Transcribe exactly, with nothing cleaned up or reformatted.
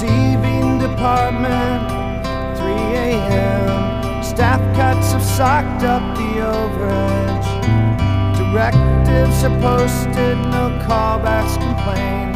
Receiving department, three A M Staff cuts have socked up the overage. Directives are posted, no callbacks, complaints.